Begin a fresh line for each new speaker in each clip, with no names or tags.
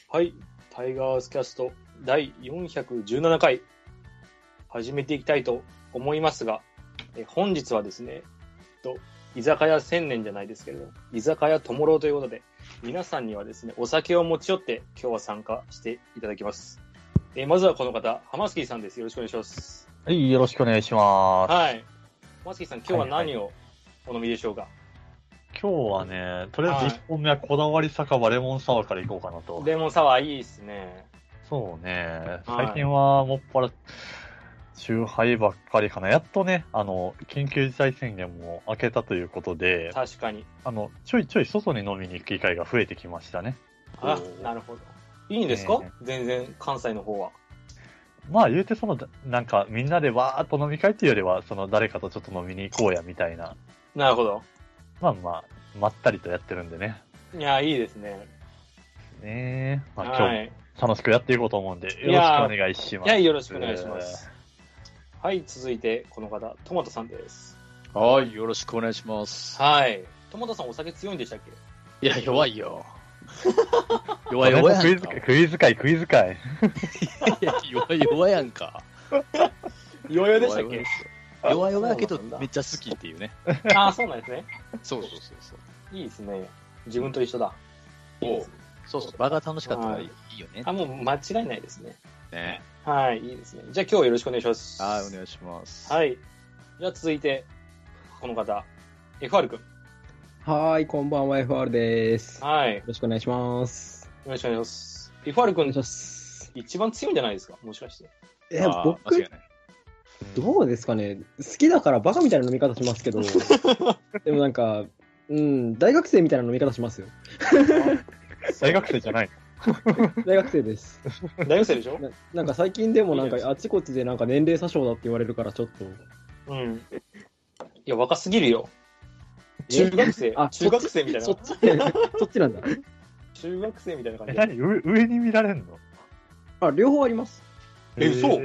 はい、タイガースキャスト第417回始めていきたいと思いますが、本日はですね、居酒屋千年じゃないですけれど、居酒屋ともろうということで、皆さんにはですね、お酒を持ち寄って今日は参加していただきます。まずはこの方、ハマスキーさんです。よろしくお願いします。
はい、よろしくお願いします。
はい。ハマスキーさん、今日は何をお飲みでしょうか？
今日はね、とりあえず1本目はこだわり酒場レモンサワーからいこうかなと。
レモンサワーいいですね。
そうね、最近はもっぱら、チューハイばっかりかな。やっとね、緊急事態宣言も明けたということで、
確かに。
ちょいちょい外に飲みに行く機会が増えてきましたね。
あ、なるほど。いいんですか？全然、関西の方は。
まあ言うてなんかみんなでわーっと飲み会っていうよりは、誰かとちょっと飲みに行こうやみたいな。
なるほど。
まあまあ、まったりとやってるんでね。
いや、いいですね。
ねえ。まあ、
はい、
今日楽しくやっていこうと思うんで、よろしくお願いします。
いや、よろしくお願いします。はい、続いてこの方、トマトさんです。
はい、よろしくお願いします。
はい。トマトさんお酒強いんでしたっけ？
いや、弱いよ。弱やんか。
クイズ会。
いや、弱やんか。
弱々でしたっけ？
弱やけどめっちゃ好きっていうね。
ああ、そうなんですね。
そう。
いいですね。自分と一緒だ。
そう、場が楽しかったらいいよね。
もう間違いないですね。
ね。
はい、いいですね。じゃあ今日はよろしくお願いします。
はい、お願いします。
はい。じゃあ続いて、この方、FR 君。
はい、こんばんは、FR です。
はい。
よろしくお願いします。
よろしくお願いします。FR 君、一番強いんじゃないですか？もしかして。
僕、どうですかね。好きだからバカみたいな飲み方しますけど、でもなんか、大学生みたいな飲み方しますよ。
大学生じゃない
大学生です。
大学生でしょ？
なんか最近でもなんかあちこちでなんか年齢詐称だって言われるからちょっと。
いや、若すぎるよ。中学生中学生みたいな。
そっちなんだ。
中学生みたいな感じ。
何上に見られん
の？両方あります。
そう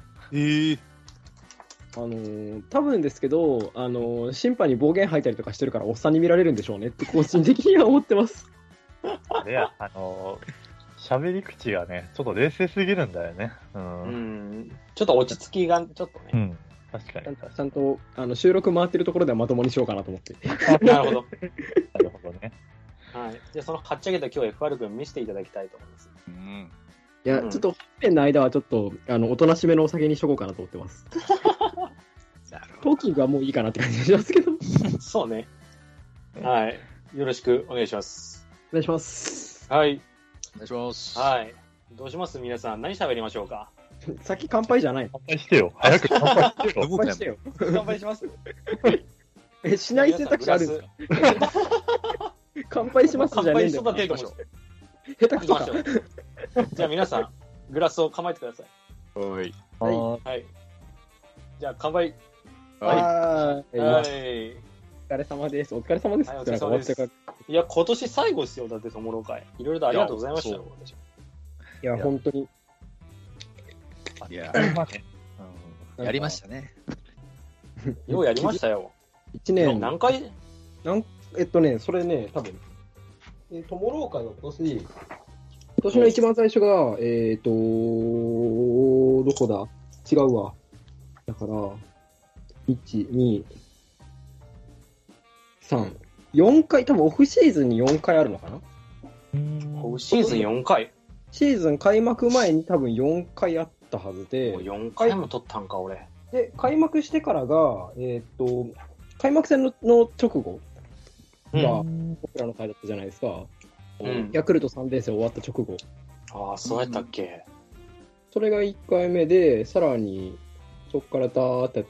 多分ですけど、審判に暴言吐いたりとかしてるからおっさんに見られるんでしょうねって個人的には思ってます。
いや、喋り口がね、ちょっと冷静すぎるんだよね。
ちょっと落ち着きが、ちょっとね。
確かに。ちゃんと、収録回ってるところではまともにしようかなと思って。
なるほど。
なるほどね。
はい。じゃあ、そのはっちゃけた今日 FR 君見せていただきたいと思います。
いや、ちょっと本編の間はちょっと、おとなしめのお酒にしとこうかなと思ってます。トーキングはもういいかなって感じがしますけど。
そうね。はい。よろしくお願いします。
お願いします。
はい。
お願いします。
はい。どうします皆さん、何喋りましょうか？
先乾杯じゃないの？
乾杯してよ。早く乾杯
してよ。
乾杯します？
しない選択肢あるんですか？乾杯しますじゃねえんだよ。
乾杯しと下
手くそか。
じゃあ皆さん、グラスを構えてください。
はい。
じゃあ乾杯。
はい。
お
疲れ様です。お疲れ様です。
お疲れ様です。いや、今年最後ですよ。だって、ともろ会。いろいろとありがとうございましたよ。
いや、本当に。
いや、やりましたね。
ようやりましたよ。
1年。
何回
それね、多分。ともろ会は今年の一番最初が、どこだ？違うわ。だから、1、2、3、4回、多分オフシーズンに4回あるのかな？
オフシーズン4回？
シーズン開幕前に多分4回あったはずで。
4回も取ったんか、俺。
で、開幕してからが、開幕戦の直後が、僕らの回だったじゃないですか。ヤクルト3連戦終わった直後。
ああ、そうやったっけ？
それが1回目で、さらに、そこからダーってやって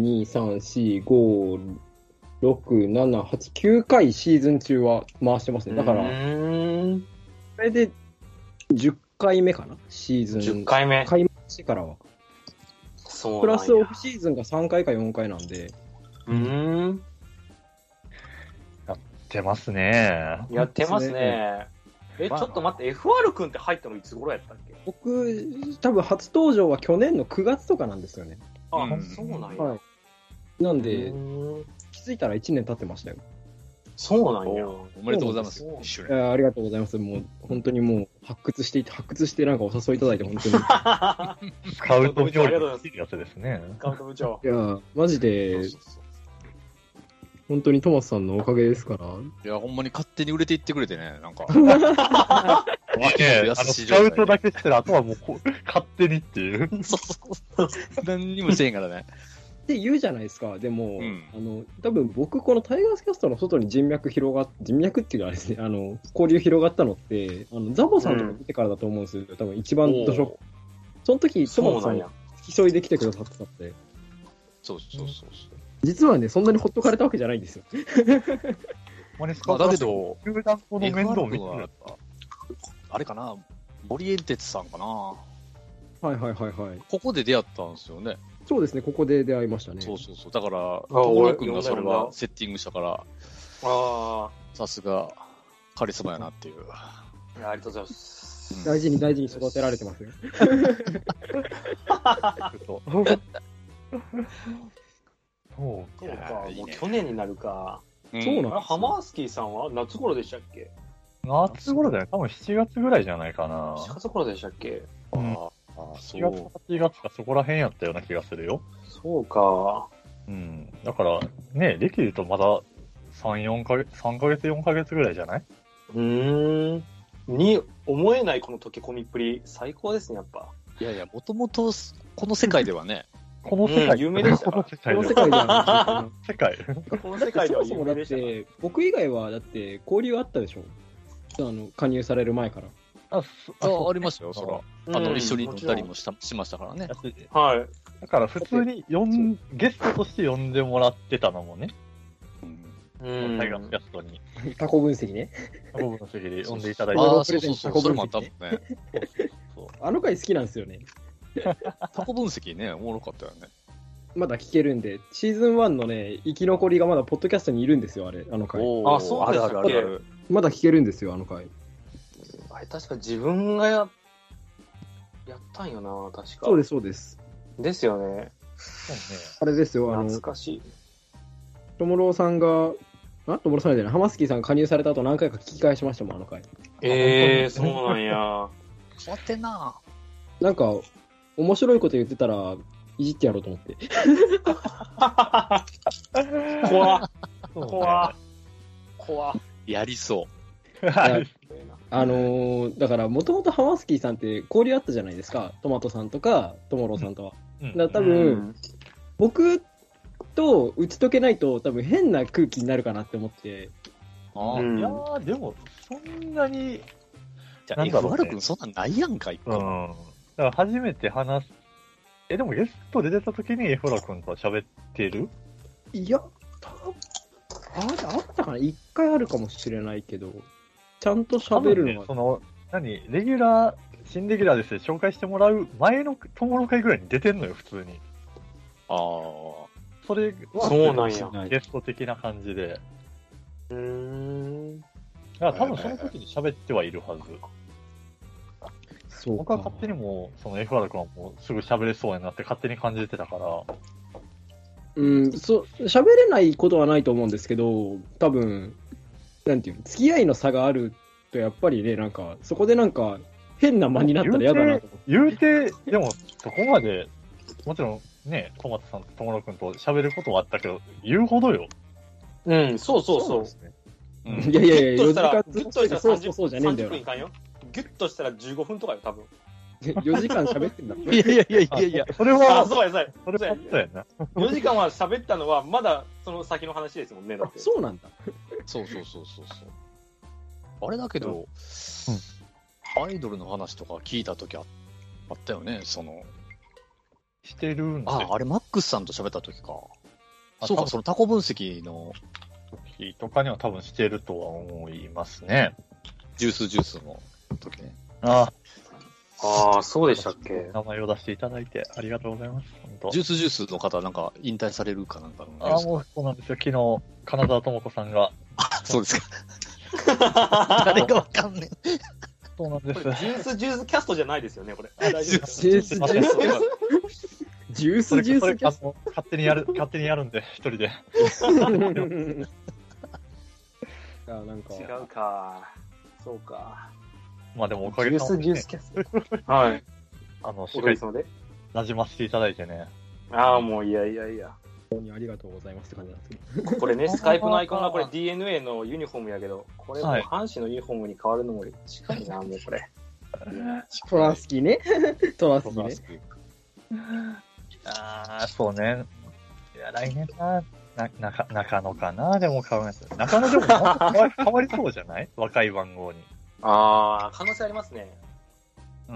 、1、2、3、4、5、6、7、8、9回シーズン中は回してますね。だから、これで10回目かな？シーズン。
10回目。
開幕してからは。
そう
プラスオフシーズンが3回か4回なんで。
やってますね。
やってますね。ちょっと待って、FR 君って入ったのいつ頃やったっけ？
僕、多分初登場は去年の9月とかなんですよね。
あ、そうなんや。
はい。なんで、気づいたら1年経ってましたよ。
そうなんや。
おめでとうございます。一周年。
ありがとうございます。もう、本当にもう、発掘してなんかお誘いいただいて、本当に。
スカウト部長にいいやつですね。
スカウト部長。
いや、マジで、本当にトマスさんのおかげですから。
いや、ほんまに勝手に売れていってくれてね、なんか。
スカウトだけしてる、あとはもう勝手にっていう。
そう。何にもせえんからね。
って言うじゃないですか。でも、
うん、
多分僕、このタイガースキャストの外に人脈っていうかあれですね、交流広がったのって、ザボさんとか見てからだと思うんですよ。多分一番ドショック。その時、トマスさん付き添いで来てくださってたって。
そう。
実はね、そんなにほっとかれたわけじゃないんですよ。
だけど、
球団の面倒を見てるやつ
あれかな、森エンテツさんかな。
はい。
ここで出会ったんですよね。
そうですね、ここで出会いましたね。
そう。だから、友野くんがそれはセッティングしたから、さすが、カリスマやなっていう。
いや、ありがとうございます。
大事に育てられてますよ。
そうか、もう去年になるか。
そうなんですよ。
ハマースキーさんは夏頃でしたっけ？
夏頃だよ。多分7月ぐらいじゃないかな。
7月頃でしたっけ？
7月、8月かそこら辺やったような気がするよ。
そうか。
うん。だから、ね、歴で言うとまだ3ヶ月、4ヶ月ぐらいじゃない？
に思えないこの溶け込みっぷり、最高ですね、やっぱ。
いや、もともと、この世界ではね、
この世界、
有名でしたか？
この世界では、
この世界では有名でしたか？
だって、僕以外は、だって、交流あったでしょ？加入される前から。
ありましたよ、そら。一緒に乗ったりもしましたからね。
はい。
だから普通にゲストとして呼んでもらってたのもね。タイガースキャストに。
タコ分析ね。
タコ分析で呼んでいただいて。
それもあったもんね。
あの回好きなんですよね。
タコ分析ね、おもろかったよね。
まだ聞けるんで、シーズン1のね、生き残りがまだポッドキャストにいるんですよ、あの回。
あ、そうですか。
まだ聞けるんですよ、あの回。
あれ、確か自分がやったんよな、確か。
そうです。
ですよね。
あれですよ、
懐かしい。
トモローさんが、トモローさんじゃない、ハマスキーさんが加入された後何回か聞き返しましたもん、あの回。
そうなんや。
変わってんな。
なんか、面白いこと言ってたら、いじってやろうと思って。
怖
やりそう。
だから、もともとハマスキーさんって交流あったじゃないですか。トマトさんとか、トモローさんとは。だから多分、僕と打ち解けないと多分変な空気になるかなって思って。
いやー、でも、そんなに、
じゃあ、FR 君そんなんないやんか、一個。
だから初めて話す。でもゲストで出た時にFR 君と喋ってる？
いや、あったかな？一回あるかもしれないけど、ちゃんと喋るのは。
レギュラー、新レギュラーですね、紹介してもらう前の友の会ぐらいに出てんのよ、普通に。それは、
そうなんや。
ゲスト的な感じで。だから多分その時に喋ってはいるはず。僕は勝手にもう、その FR 君はもうすぐ喋れそうになって勝手に感じてたから。
喋れないことはないと思うんですけど、多分、なんていうの、付き合いの差があると、やっぱりね、なんか、そこでなんか、変な間になったら嫌だなと思って。
言うて、でも、そこまで、もちろんね、トマトさんとトモロ君と喋ることはあったけど、言うほどよ。
そう。
いや、
4時間
ずっとしたらそうじゃねえんだよ。
ギュッとしたら15分とかよ、多分。
4時間喋ってんだ。
いや。
それは、
そうや
な。
4時間は喋ったのは、まだその先の話ですもんね、だって。
そうなんだ。
そう。あれだけど、アイドルの話とか聞いたときあったよね、
してるんですよ。
あれマックスさんと喋ったときか。そうか、そのタコ分析の
時とかには多分してるとは思いますね。
ジュースの時ね。
そうでしたっけ。
名前を出していただいてありがとうございます。
ジュースの方なんか引退されるかなんかの。
もうそうなんですよ。昨日、金沢智子さんが。
そうですか。誰がわかんねえ。
そうなんです。
ジュースキャストじゃないですよね、これ。
ジュースキャスト。
勝手にやるんで、一人で。
なんか。
違うか。そうか。
まあでもおかげさまで、ね、
ジュースキャス。はい。
しっかり馴染ませていただいてね。
ああ、もういや。
本当にありがとうございますって感じなんですけど。
これね、スカイプのアイコンがこれ DNA のユニフォームやけど、これもう阪神のユニフォームに変わるのも近いな、もうこれ。
トラスキね。トラスキね。
そうね。いや、来年中野かな、でも買うやつ。中野でも変わりそうじゃない若い番号に。
可能性ありますね。
うん。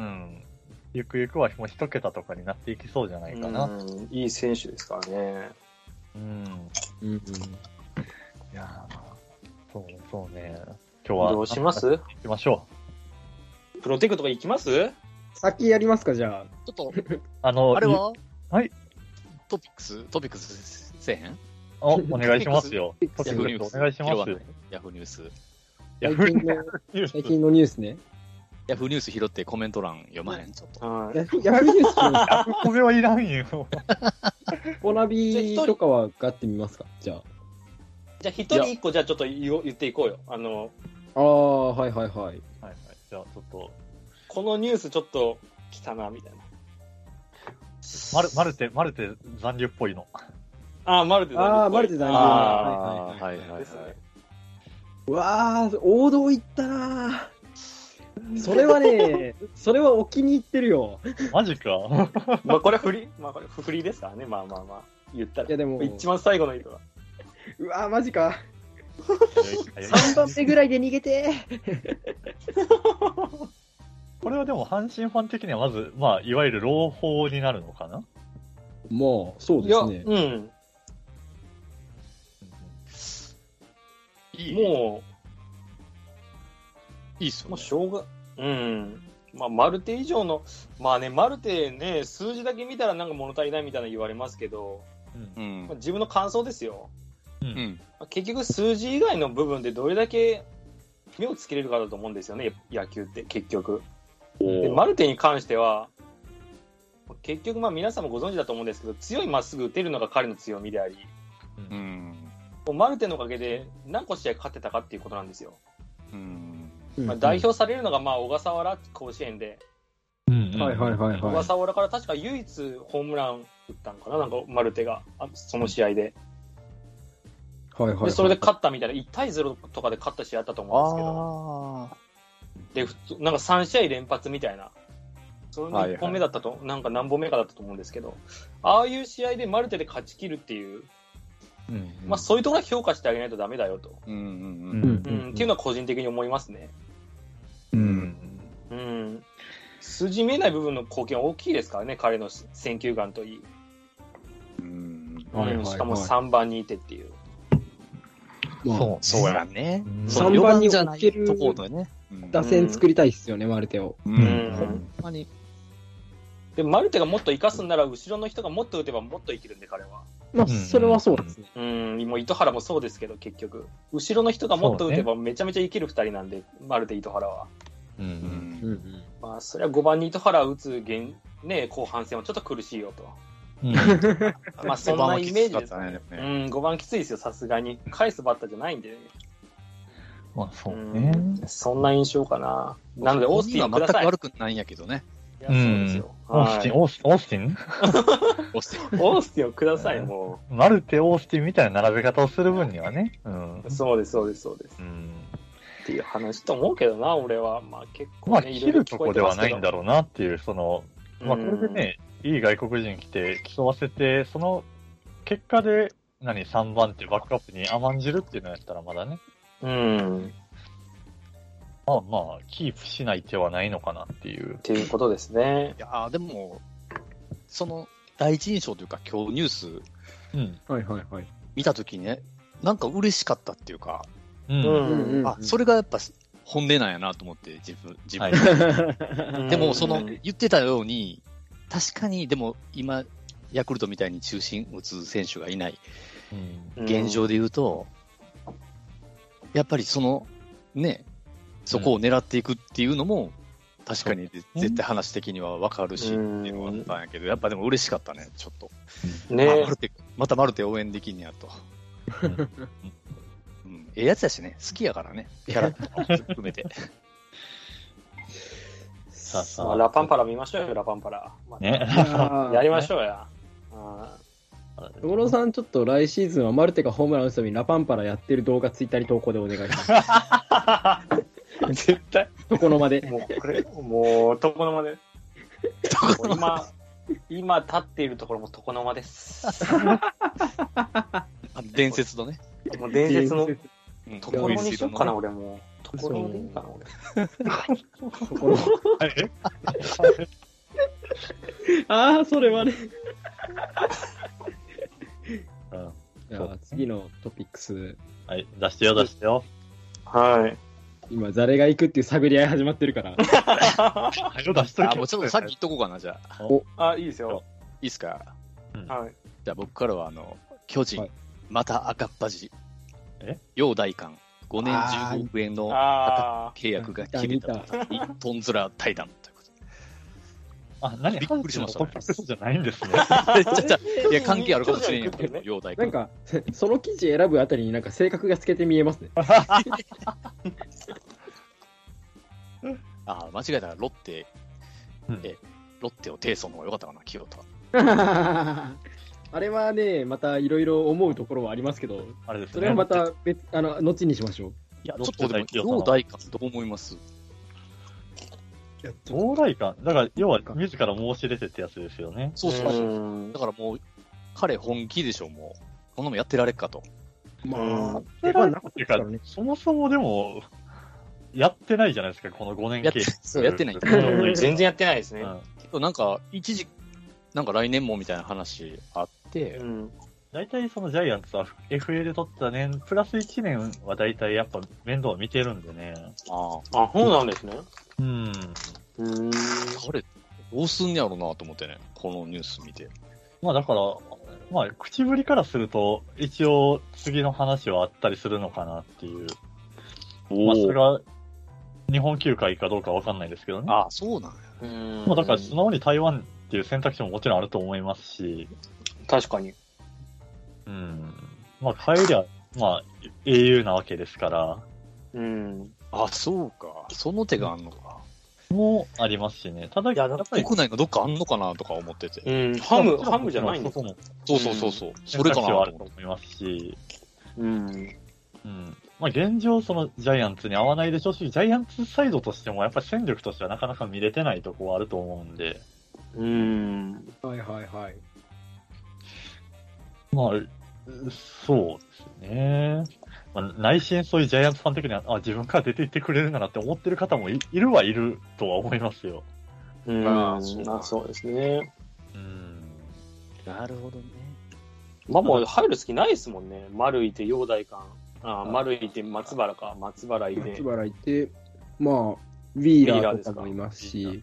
ゆくゆくはもう一桁とかになっていきそうじゃないかな。
いい選手ですからね。
いやそうね。今日は。
どうします？
行きましょ
う。プロテクとか行きます？
先やりますか、じゃあ。
ちょっと、あれは
はい。
トピックスせえへん？
お願いしますよ。
ヤフーニュース。
お願いします。
ヤフーニュース。
最近のニュースね。
ヤフーニュース拾ってコメント欄読まへんちょっと。
ヤフーニュース
ヤフコメはいらんよ。
コナビとかはガッてみますか？じゃあ
一人一個じゃあちょっと言っていこうよ。
はい。
じゃあちょっと。
このニュースちょっと来たな、みたいな。
マルテ残留っぽいの。
マルテ残留。
マルテ残留。
はい。
うわー、王道いったなー。それはね、それはお気に入ってるよ。
マジか。
これはフリーですからね。まあ。言ったら。
いやでも、
一番最後の色は。
うわー、マジか。3番目ぐらいで逃げて
これはでも阪神ファン的にはまず、いわゆる朗報になるのかな？
そうですね。
も
う、いいっすよね。
もうしょうが、マルテ以上の、マルテね、数字だけ見たらなんか物足りないみたいな言われますけど、自分の感想ですよ。結局数字以外の部分でどれだけ目をつけれるかだと思うんですよね、野球って結局。でマルテに関しては、結局皆さんもご存知だと思うんですけど、強いまっすぐ打てるのが彼の強みであり、マルテのおかげで何個試合勝ってたかっていうことなんですよ。代表されるのが小笠原甲子園で、小笠原から確か唯一ホームラン打ったのかな、なんかマルテがその試合で。でそれで勝ったみたいな、1対0とかで勝った試合あったと思うんですけど、でなんか3試合連発みたいな、それの1本目だったと、なんか何本目かだったと思うんですけど、ああいう試合でマルテで勝ち切るっていう、そういうところは評価してあげないとダメだよと、っていうのは個人的に思いますね。数字見えない部分の貢献は大きいですからね、彼の選球眼といい。しかも3番にいてっていう。
そうやね。
3番に置ける
ところね。
打線作りたいっすよね、マルテを。
ほんまに。
でマルテがもっと生かすんなら、後ろの人がもっと打てばもっと生きるんで、彼は。
それはそうですね。
もう糸原もそうですけど、結局。後ろの人がもっと打てばめちゃめちゃ生きる2人なんで、マルテ、糸原は。それは5番に糸原を打つ後半戦はちょっと苦しいよと。そんなイメージですね。5番きついですよ、さすがに。返すバッターじゃないんでね。
そうね。
そんな印象かな。なので、オースティン
は全く悪くないんやけどね。
いや、そうですよ。
オースティンオ
ースティンをください、も
う。マルテ、オースティンみたいな並べ方をする分にはね。
そうです。っていう話と思うけどな、俺は。結構ね、
切るとこではないんだろうなっていう、これでね、いい外国人来て競わせて、その結果で3番ってバックアップに甘んじるっていうのやったらまだね。キープしない手はないのかなっていう。
っていうことですね。
いやでも、その第一印象というか今日ニュース見たときね、なんか嬉しかったっていうか、それがやっぱ本音なんやなと思って、自分でも言ってたように、確かにでも今ヤクルトみたいに中心打つ選手がいない現状で言うと、やっぱりそこを狙っていくっていうのも確かに絶対話的には分かるしっていうのがあったんやけど、やっぱでも嬉しかったね、ちょっと。またマルテ応援できんやと。 ええやつやしね、好きやからね、キャラ含めて。
まあ、ラパンパラ見ましょうよ、ラパンパラ。
ね。
やりましょうや。
小野さん、ちょっと来シーズンはマルテがホームラン打つたびにラパンパラやってる動画ツイッターに投稿でお願いします。
絶対。
床の間で。
もう、これ、床の間で。今立っているところも床の間です。
伝説のね。
もう伝説の。床の間にしよっかな、俺もう。床の間でいいかな、俺。
ああ、それはね。じゃあ、次のトピックス。
はい、出してよ。
はい。
今、誰が行くっていう探り合い始まってるから。
はい、出しとけ。
もうちょっとさっき言っとこうかな、じゃ
あ。いいですよ。
いいっすか。
はい。
じゃあ僕からは、巨人、また赤っ端。
え？
陽大館、5年15億円の契約が切れた。一トンズラ対談。
びっくりしましたね。じゃないんですね。
いや、関係あるかもしれんけど、陽大館。
なんか、その記事選ぶあたりになんか性格が透けて見えますね。
間違えたらロッテを提訴の方が良かったかな、清田。
あれはね、またいろいろ思うところはありますけど、
あれですね、
それはまた後にしましょう。
いや、ちょっとでも、陽大館どう思います？
陽大館だから、要は自ら申し出てってやつですよね。
そう。だからもう、彼本気でしょ、もう。こんなもんやってられっかと。
まあ、そもそもでも、やってないじゃないですか、この5年契約。
やってない。
全然やってないですね。
なんか、なんか来年もみたいな話あって、
大体そのジャイアンツは FA で取った年、プラス1年は大体やっぱ面倒を見てるんでね。
そうなんですね。
彼、どうすんやろうなと思ってね、このニュース見て。
まあだから、まあ口ぶりからすると、一応次の話はあったりするのかなっていう。まあそれが、日本球界かどうかわかんないですけどね。
そうなんや。
まあだから素直に台湾っていう選択肢ももちろんあると思いますし。
確かに。
まあ帰りゃ、まあ英雄なわけですから。
そうか。その手があんのか。
もありますしね。ただ、やっぱり
国内のどっかあんのかなとか思ってて。
ハムじゃないんですか？
そう。それかな
と思いますし。まあ現状そのジャイアンツに合わないでしょうし、ジャイアンツサイドとしてもやっぱり戦力としてはなかなか見れてないところはあると思うんで。
はい。
まあ、そうですね。まあ、内心そういうジャイアンツファン的には、自分から出ていってくれるならって思ってる方もいるはいるとは思いますよ。
そうですね。
なるほどね。
まあもう入る隙ないですもんね。丸いて陽大館。丸いて松原か。松原いて。
まあ、ウィーラーとかもいますし。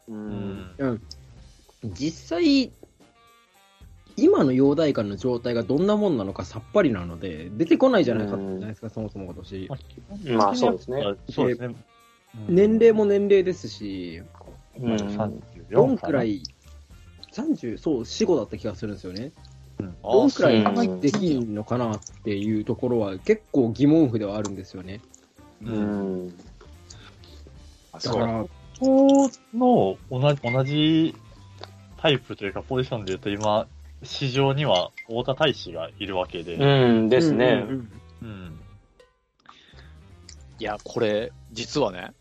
実際、今の陽大館の状態がどんなもんなのかさっぱりなので、出てこないじゃないですか、そもそも今年。
まあそうですね。
年齢も年齢ですし、どんくらい、30、そう、4、5だった気がするんですよね。どんくらいできんのかなっていうところは結構疑問符ではあるんですよね。
だから、この同じタイプというかポジションで言うと今、市場には太田大使がいるわけで。
ですね。
いや、これ、実はね、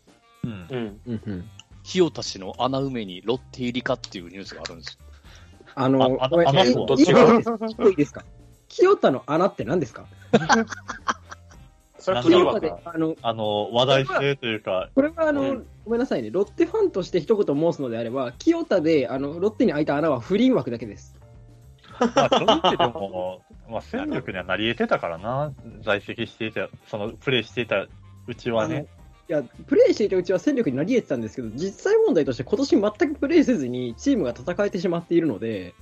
清田氏の穴埋めにロッテ入りかっていうニュースがあるんですよ。
どっちが
いいですか？清田の穴って何ですか？
それは
話題性というか。
これはごめんなさいね。ロッテファンとして一言申すのであれば、清田でロッテに開いた穴は不倫枠だけです。
まあ、正直でも、戦力にはなり得てたからな、在籍していた、プレイしていたうちはね。
いや、プレイしていたうちは戦力になり得てたんですけど、実際問題として今年全くプレイせずにチームが戦えてしまっているので、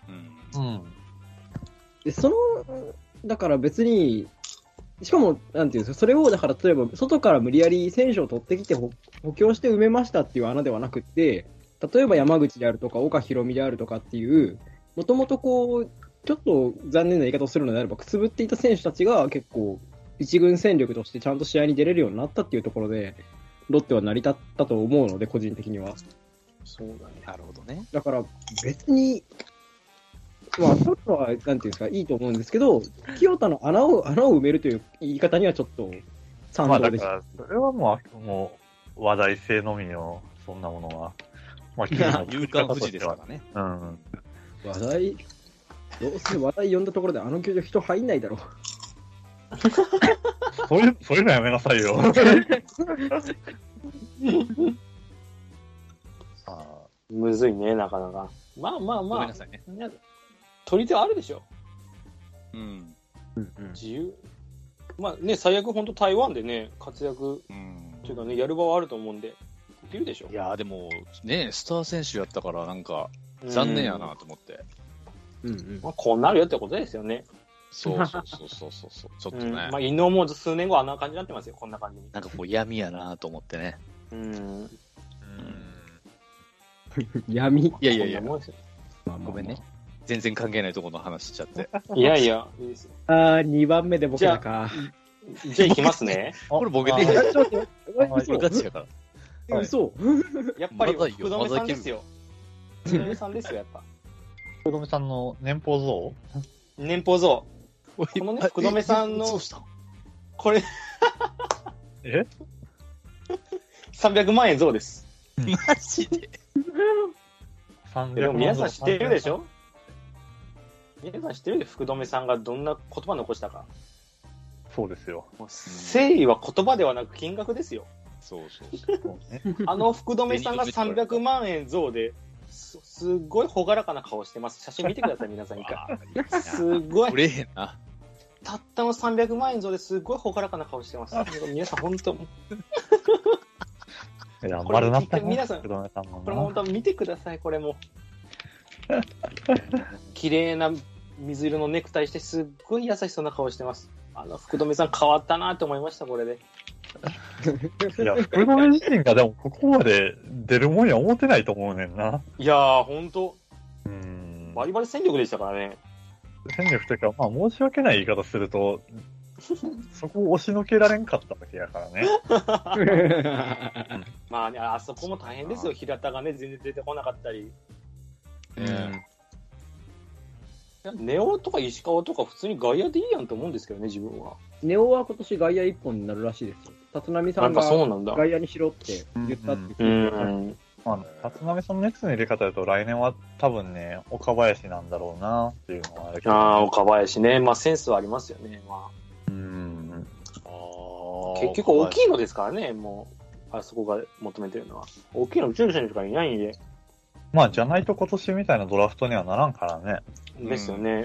で、だから別に、しかも、なんていうんですか、それを、だから例えば、外から無理やり選手を取ってきて補強して埋めましたっていう穴ではなくって、例えば山口であるとか、岡大海であるとかっていう、もともとちょっと残念な言い方をするのであれば、くすぶっていた選手たちが結構一軍戦力としてちゃんと試合に出れるようになったっていうところで、ロッテは成り立ったと思うので、個人的には。
そうだね。なるほどね。
だから別に、まあ、取るのは、なんていうんですか、いいと思うんですけど、清田の穴を埋めるという言い方にはちょっと賛同でした。
まあだから、それはもう話題性のみの、そんなものは。まあ、
有感富士ですからね。
うん。
話題、どうせ話題呼んだところであの球場人入んないだろう。
そういうのやめなさいよ。
むずいね、なかなか。まあ。
ごめんなさいね。
取り手はあるでしょ。
うん。
自由。まあね、最悪本当台湾でね、活躍というかね、やる場はあると思うんで、できるでしょ。
いやでも、ね、スター選手やったからなんか、残念やなと思って。
まあ、こうなるよってことですよね。
そう。ちょっとね。
まあ、伊能も数年後あんな感じになってますよ、こんな感じに。
なんかこう闇やなと思ってね。
闇。
いや。ごめんね。全然関係ないところの話しちゃって。
いや、いいですよ。
2番目で僕だか。
じゃあ行きますね。
これボケていいこれガチやから。
嘘。
やっぱり福留さんですよ。福留さんですよ、やっぱ。
福留さんの年俸像
年俸像。このね、福留さんの、これ、300万円像です。
マジで
でも皆さん知ってるでしょ？皆さん知ってるで福留さんがどんな言葉残したか。
そうですよ。
誠意は言葉ではなく金額ですよ。
そう。
あの福留さんが300万円増ですっごい朗らかな顔してます。写真見てください、皆さん一回。すごい。
売れへんな。
たったの300万円増ですっごい朗らかな顔してます。皆さん本当。
いや、丸なった
皆さん、これも本当見てください、これも。綺麗な水色のネクタイしてすっごい優しそうな顔してます。福留さん変わったなって思いました、これで。
いや、福留自身がでもここまで出るもんや思ってないと思うねんな。
いやー、ほんと。バリバリ戦力でしたからね。
戦力というか、まあ申し訳ない言い方すると、そこを押しのけられんかったわけやからね。
まあね、あそこも大変ですよ。平田がね、全然出てこなかったり。ネオとか石川とか普通に外野でいいやんと思うんですけどね、自分は。
ネオは今年外野1本になるらしいですよ。立浪さんが外野にしろって言ったって聞いて
まあ、立浪さんの熱の入れ方だと来年は多分ね、岡林なんだろうなっていうのはあるけど。
岡林ね。まあセンスはありますよね。まあ。結局大きいのですからね、もう、あそこが求めてるのは。大きいの宇宙選手とかいないんで。
まあ、じゃないと今年みたいなドラフトにはならんからね。
ですよね。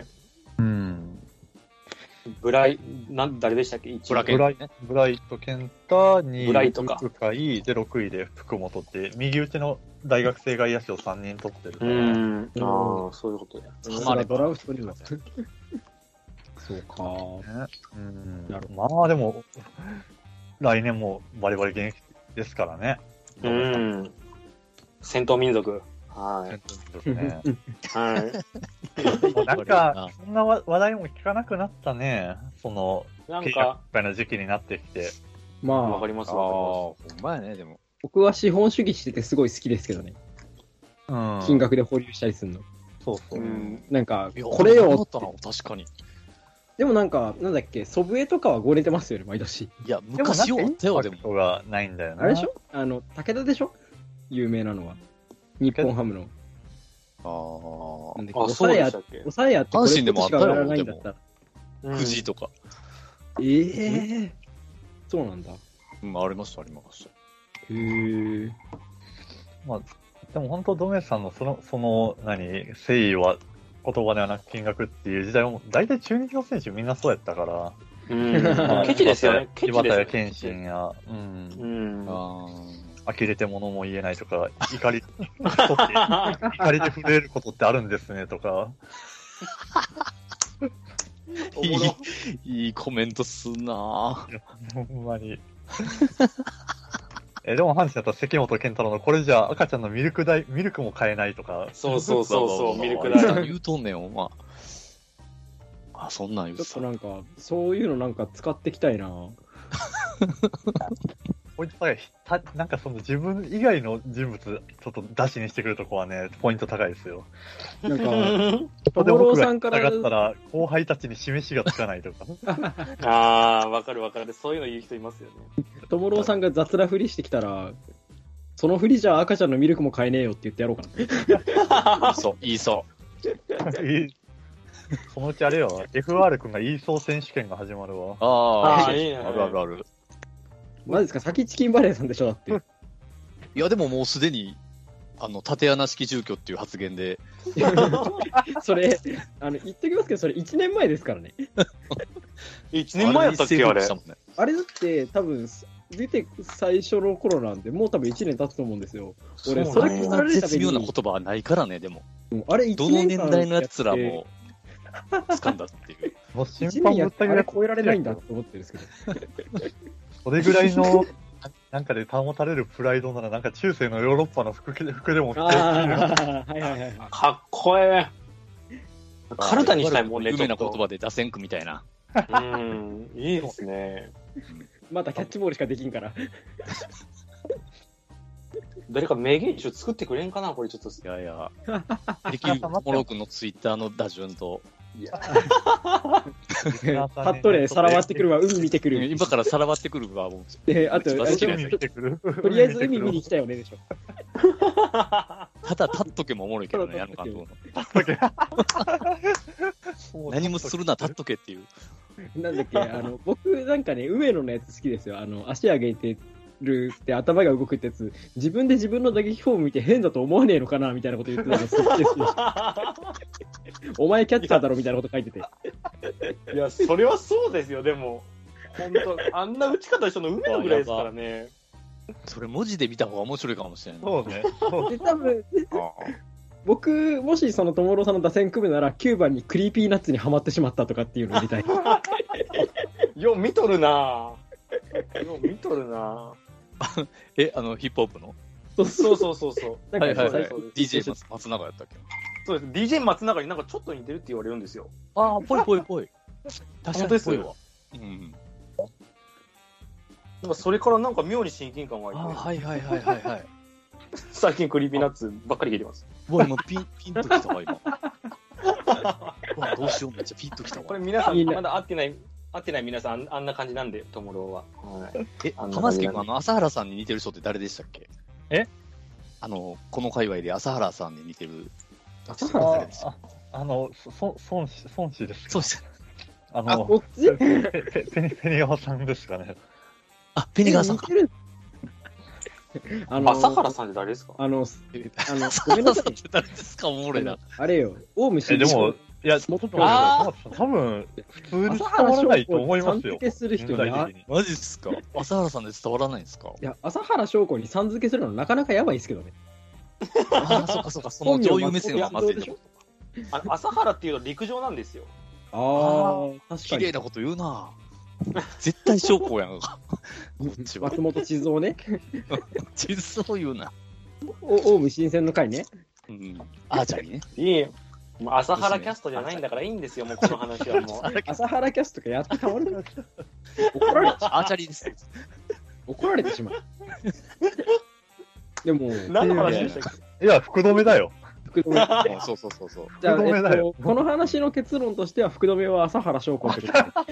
誰でしたっけ？
ブライト健太に、
ブライトか。
深井で6位で福本って、右打ちの大学生外野手を3人取ってるから。
そういうことや。
ドラフトには。そうか。
まあでも、来年もバリバリ現役ですからね。
戦闘民族。はい。
戦闘民族ね。はい。なんか、そんな話題も聞かなくなったね。契約会の時期になってきて。
まあ、
わかります。
ほんまやね、でも。
僕は資本主義しててすごい好きですけどね。金額で保留したりするの。
そう。
なんか、これよ。
確かに。
でもなんか、なんだっけ、祖父江とかはごねてますよね、毎年。
いや、昔はあったよ、でも。
がないんだよね。
あれでしょ武田でしょ有名なのは。日本ハムの。
そうでしたっけ？
抑えやってこれしか上がらないんだった
ら。藤井とか。
そうなんだ。
ありました。
へえ。
まあ、でも本当、ドメさんの誠意は言葉ではなく金額っていう時代も、大体中日の選手みんなそうやったから。
ケチですよね。
岩田や謙信や、呆れて物も言えないとか、怒りで震えることってあるんですねとか。
いいコメントすんなぁ。
ほんまに。でも阪神だったら関本健太郎のこれじゃ赤ちゃんのミルクも買えないとか。
そう、ミルク代。
言うとんねん、お前。 あ、そんなん言う
ちょっとなんか、そういうのなんか使っていきたいな。
ポイント高い。なんかその自分以外の人物、ちょっと出しにしてくるとこはね、ポイント高いですよ。
なんか、
とで僕が下がったら、後輩たちに示しがつかないとか。
あー、わかるわかる。そういうの言う人いますよね。
ともろうさんが雑なふりしてきたら、そのふりじゃ赤ちゃんのミルクも買えねえよって言ってやろうか
な。言いそう。
そのうちあれよ、FR 君が言いそう選手権が始まるわ。
あるある。
マジですか？先チキンバレーさんでしょだって。
いや、でももうすでに、縦穴式住居っていう発言で。
それ、言っときますけど、それ1年前ですからね。
1年前やったっけ、あれ。
あれだって、多分、出て最初の頃なんで、もう多分1年経つと思うんですよ。俺、それ
こんな絶妙な言葉はないからね、でも。あれ、どの年代のやつらも、掴んだっていう。
もう審
判やったらあれ超えられないんだって思ってるんですけど。
それぐらいの、なんかで保たれるプライドなら、なんか中世のヨーロッパの服でも着て
かっこええ。体にしたいもんね、
有名な言葉で打線区みたいな。
いいですね。
またキャッチボールしかできんから。
誰か名言集作ってくれんかなこれちょっと。
いやいや。モロ君のツイッターの打順と。いや。
パッとね、さらわってくるわ、海見てくる。
今からさらわってくるわ、もう。
あと、海見てくる。とりあえず海見に来たよね、でしょ。
ただ立っとけもおもろいけどね、矢野監督の。立っとけ。何もするな、立っとけっていう。
なんだっけ、僕なんかね、梅野のやつ好きですよ。足上げてるって頭が動くってやつ、自分で自分の打撃フォーム見て変だと思わねえのかなみたいなこと言ってたのすっげえ好きでした。お前キャッチャーだろみたいなこと書いてて。
いや、それはそうですよ、でも。本当あんな打ち方したの梅野ぐらいですからね。
それ文字で見た方が面白いかもしれない。
そうね。
で、多分、僕、もしその友郎さんの打線組むなら、9番にクリーピーナッツにはまってしまったとかっていうのをやりたい。
よう見とるなぁ。よう見とるな
ぁ。ヒップホップの
そう。
はいはいはい。DJ 松永やったっけ？
そうです。DJ 松永になんかちょっと似てるって言われるんですよ。
ああ、ぽい。確かにぽいわ。うん。
なんかそれからなんか妙に親近感が
湧いて。はい。
最近クリーピーナッツばっかり聞いてます。
もう今ピンときたわ、今。どうしよう、めっちゃピンときたわ。
これ皆さん、まだ会ってない皆さん、あんな感じなんで、ともろうは。
浜助君、朝原さんに似てる人って誰でしたっけ？この界隈で朝原さんに似てる。
朝原さんです
孫子です。
そうです。
こっち
ペニ川さんですかね。
あ、ペニ川さんか。
朝原さんって誰ですか？
朝原さんって誰ですか？おもろいな。
あれよ、オウム真
でも、いや、多分、普通に伝わらないと思いますよ。
マジっすか？朝原さんで伝わらないんですか？
いや、朝原翔子にさん付けするのなかなかやばいですけどね。
そうか、その女優目線はまずいと。
朝原っていうと陸上なんですよ。
確かに。
綺麗なこと言うな。絶対将校やんか。
松本地蔵ね。
地蔵言うな。
オウム新鮮の回ね。
アーチャリーね。
いいよ。朝原キャストじゃないんだからいいんですよ、もうこの話はもう。
朝原キャストかやってたまるな。怒られ
アーチャリーです。
怒られてしまう。でも、
何の話でしたっけ？
いや、福留だよ。
福留。
そう。
じゃあ、この話の結論としては、福留は朝原翔子ってこと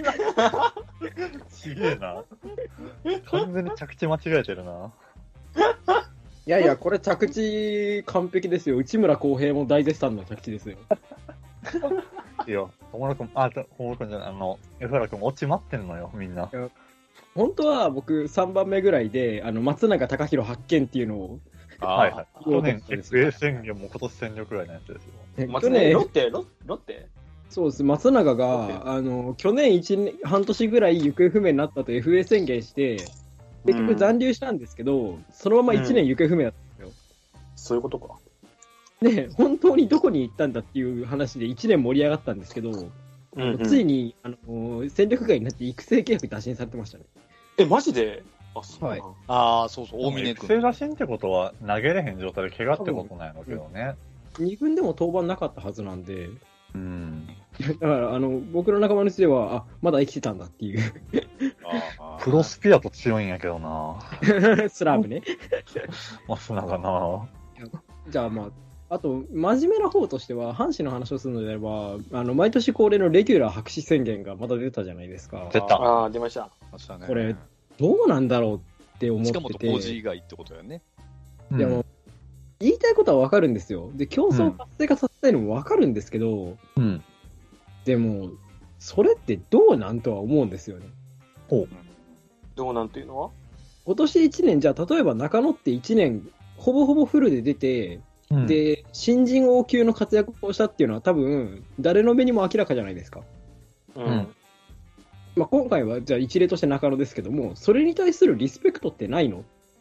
ちげえな。完全に着地間違えてるな。
いや、これ着地完璧ですよ。内村航平も大絶賛の着地ですよ。
いや、友野君じゃない、江原君落ち待ってんのよ、みんな。
本当は僕3番目ぐらいで、松永貴弘発見っていうのを、
はい。去年 FA 宣言も今年戦力ぐらいのやつですよ。
去年ロッテ
そうです。松永が、去年半年ぐらい行方不明になったと FA 宣言して、結局残留したんですけど、そのまま1年行方不明だったんですよ。
そういうことか。
で、本当にどこに行ったんだっていう話で1年盛り上がったんですけど、ついに、戦力外になって育成契約打診されてましたね。
マジで？
はい。
そう、大峰君。
育成打診ってことは投げれへん状態で怪我ってことなんやろうけどね。
2軍でも登板なかったはずなんで、 だから、僕の仲間の人では、まだ生きてたんだっていう。
クロスピアと強いんやけどな。
スラーブね。
マスナがな。
じゃああと、真面目な方としては、阪神の話をするのであれば、毎年恒例のレギュラー白紙宣言がまた出たじゃないですか。
出た。
出ました。
これ、どうなんだろうって思ってて。
近本浩二以外ってことだよね。
でも、言いたいことはわかるんですよ。で、競争活性化させたいのもわかるんですけど、でも、それってどうなんとは思うんですよね。
どうなんていうのは
今年1年、じゃあ、例えば中野って1年、ほぼほぼフルで出て、で、新人王級の活躍をしたっていうのは多分、誰の目にも明らかじゃないですか。今回は、じゃあ一例として中野ですけども、それに対するリスペクトってないの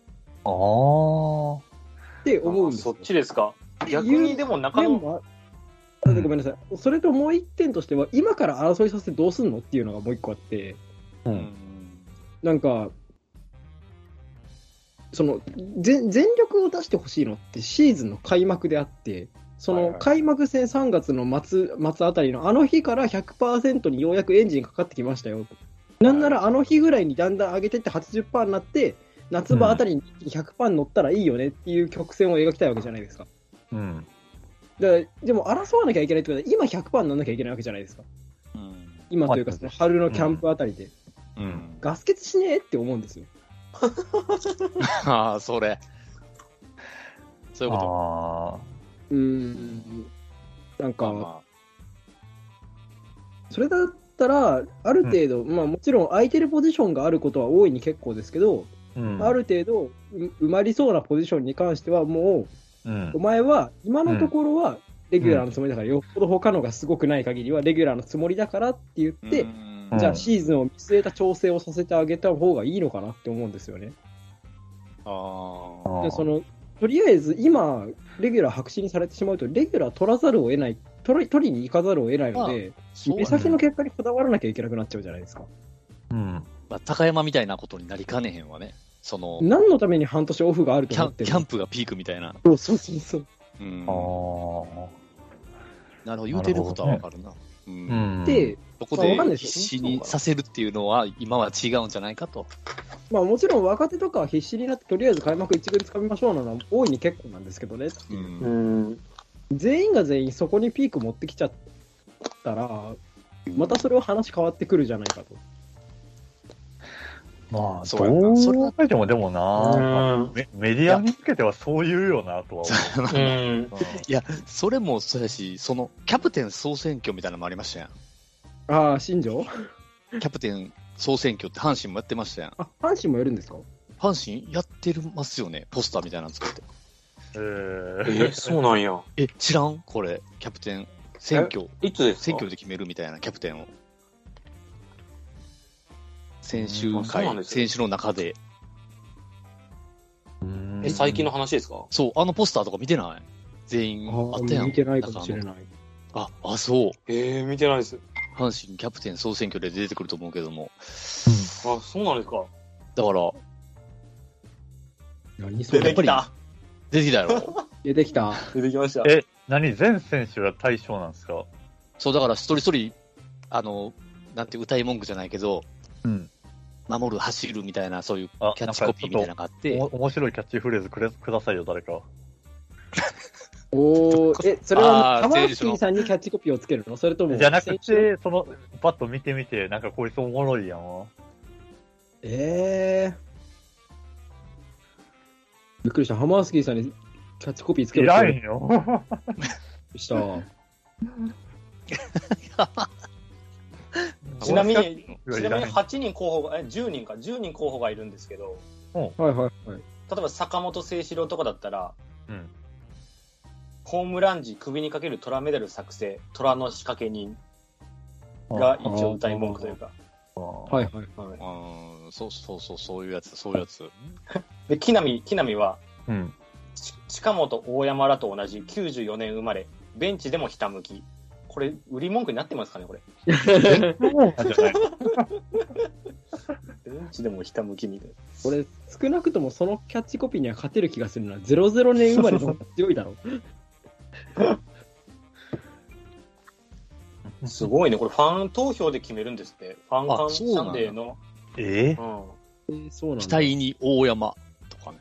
って思うんですよ。
そっちですか。逆にでも中野
ごめんなさい。それともう一点としては、今から争いさせてどうすんのっていうのがもう一個あって、なんか、全力を出してほしいのってシーズンの開幕であって、開幕戦3月の末あたりのあの日から 100% にようやくエンジンかかってきましたよ。なんならあの日ぐらいにだんだん上げてって 80% になって、夏場あたりに 100% 乗ったらいいよねっていう曲線を描きたいわけじゃないですか。でも争わなきゃいけないってことは、今 100% にならなきゃいけないわけじゃないですか。今というか、春のキャンプあたりで。ガス欠しねえって思うんですよ。
それ。そういうこと。
なんか、それだったら、ある程度、もちろん空いてるポジションがあることは大いに結構ですけど、ある程度埋まりそうなポジションに関してはもう、お前は今のところはレギュラーのつもりだから、よっぽど他のがすごくない限りはレギュラーのつもりだからって言って、じゃあシーズンを見据えた調整をさせてあげた方がいいのかなって思うんですよね。でとりあえず今レギュラー白紙にされてしまうとレギュラー取らざるを得ない取りに行かざるを得ないので、目先の結果にこだわらなきゃいけなくなっちゃうじゃないですか。
高山みたいなことになりかねへんわね。
何のために半年オフがあると思ってる
キャンプがピークみたいな。
そう。
なるほど、言うてることはわかるな。
で、
そこで必死にさせるっていうのは、今は違うんじゃないかと。
もちろん若手とかは必死になって、とりあえず開幕1軍つかみましょうなのは大いに結構なんですけどね。全員が全員そこにピーク持ってきちゃったら、またそれは話変わってくるじゃないかと。
そう考えてもでもな、メディアに向けてはそう言うよなとは思う。
いや、それもそうやし、キャプテン総選挙みたいなのもありましたやん。
新庄
キャプテン総選挙って阪神もやってましたやん。
阪神もやるんですか？
阪神やってますよね、ポスターみたいなの作って。
そうなんや。
知らん？これ、キャプテン選挙。
いつですか？
選挙で決めるみたいな、キャプテンを。選手の中で。
最近の話ですか？
そう、ポスターとか見てない？全員あったやん。
見てないかもしれない。
そう。
見てないです。
阪神キャプテン総選挙で出てくると思うけども。
そうなんですか。
だから、
出てきた。
出てきたやろ。
出てきた。
出てきました。
全選手が対象なんですか？
そう、だから一人一人、なんて歌い文句じゃないけど、守る、走るみたいな、そういうキャッチコピーみたいなのがあって。
面白いキャッチフレーズくださいよ、誰か。
それはハマースキーさんにキャッチコピーをつけるの？それとも
じゃなくて、パッと見てみて、なんかこいつおもろいやん。
びっくりした。ハマースキーさんにキャッチコピーつける
いらんよ。
した。
ちなみに8人候補が、10人候補がいるんですけど、
例え
ば坂本誠志郎とかだったら、ホームラン時首にかける虎メダル作成、虎の仕掛け人が一応歌い文句というか。
そういうやつ。
で、木浪は、近本、大山らと同じ94年生まれ、ベンチでもひたむき。これ、売り文句になってますかね、これ。ベンチでもひたむきみたいな。
これ、少なくともそのキャッチコピーには勝てる気がするな。00年生まれの方が強いだろ。
すごいね。これファン投票で決めるんですって。ファンカンサンデーの。
そうなんだ。
期待に大山とかね。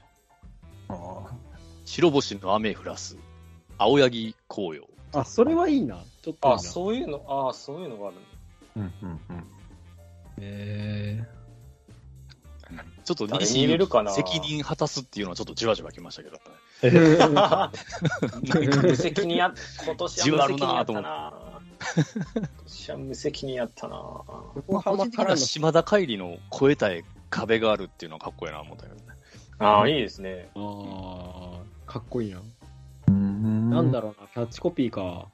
白星の雨降らす。青柳紅葉。
あ、それはいいな。ちょっといいな。
そういうのがある
ちょっと西に責任果たすっていうのはちょっとじわじわきましたけど。
無責任今年は無責任やったな。今年は無責任やったな。
個人的には島田海里の越えたい壁があるっていうのはかっこいいな思ったけどね。
いいですね。
かっこいいな。なんだろうな、キャッチコピーか。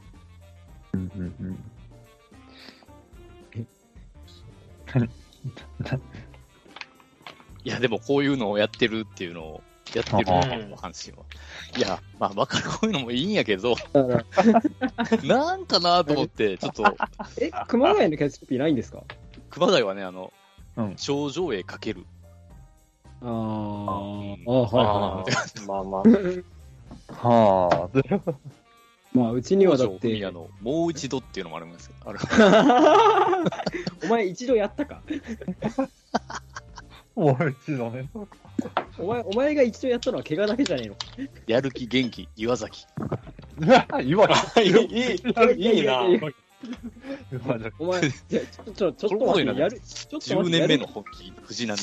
いや、でもこういうのをやってるっていうのを、やってるの阪神は。いや、まあ、わかる、こういうのもいいんやけど、なんかなと思って、ちょっと。
熊谷のキャッチコピーないんですか？
熊谷はね、頂上へかける。
はい。
まあ。
まあ、うちにはだって。
もう一度っていうのもあるんですよ。
お前一度やったか？
もう一度ね。
お前が一度やったのは怪我だけじゃねえの？
やる気元気、岩崎。
岩崎。
いいな。
お前、ちょっと待って、やる。
10年目の本気、藤波。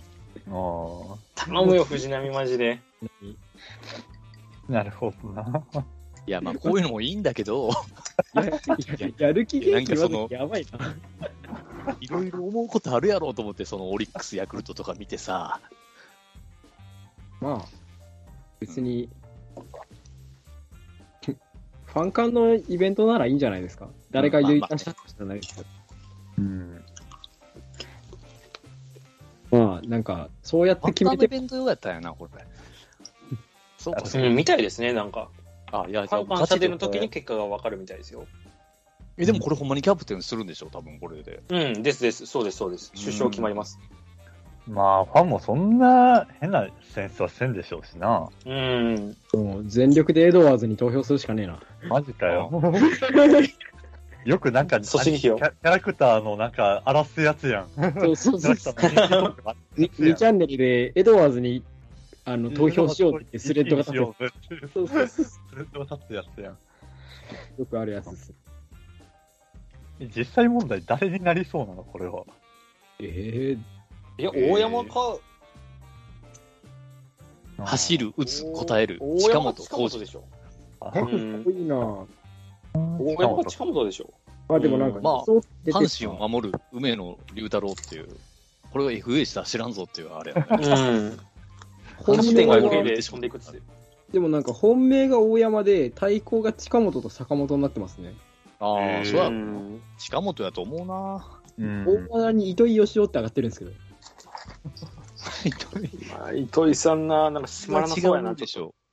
頼むよ、藤波マジで。
なるほどな。
いや、まあ、こういうのもいいんだけど。
やる気元気岩崎やばいな。
いろいろ思うことあるやろうと思って、そのオリックス、ヤクルトとか見てさ。
まあ、別に、ファン間のイベントならいいんじゃないですか。誰か言い出したかじゃないですけど。まあ、なんか、そうやって決めて。
ファン間のイベントよやったんやな、これ。
そうか、みたいですね、なんか。
いや、
ファン間立てるときに結果が分かるみたいですよ。
でもこれほんまにキャプテンするんでしょ、多分これで。
です。そうです。首相決まります。
まあ、ファンもそんな変なセンスはせんでしょうしな。
もう全力でエドワーズに投票するしかねえな。
マジかよ。よくなんか、キ
ャ
ラクターのなんか、荒らすやつやん。
そう。2チャンネルでエドワーズに投票しようってスレッドが立つ。
スレッドが立つやつやん。
よくあるやつです。
実際問題誰になりそうなのこれは。
いや、大山か。
走る、打つ、答える。
近本でしょ。
かっこいいな。
大山か近本でしょ。
でもなんか、
阪神を守る梅野龍太郎っていう、これが FA したら知らんぞっていうあれやね。
本命が FA で飛んでいくっつ。
でもなんか本命が大山で、対抗が近本と坂本になってますね。
そうや。近本やと思うな。
大山に糸井義雄って上がってるんですけど。
糸井さんなんか閉まらなそうやな。
でしょ。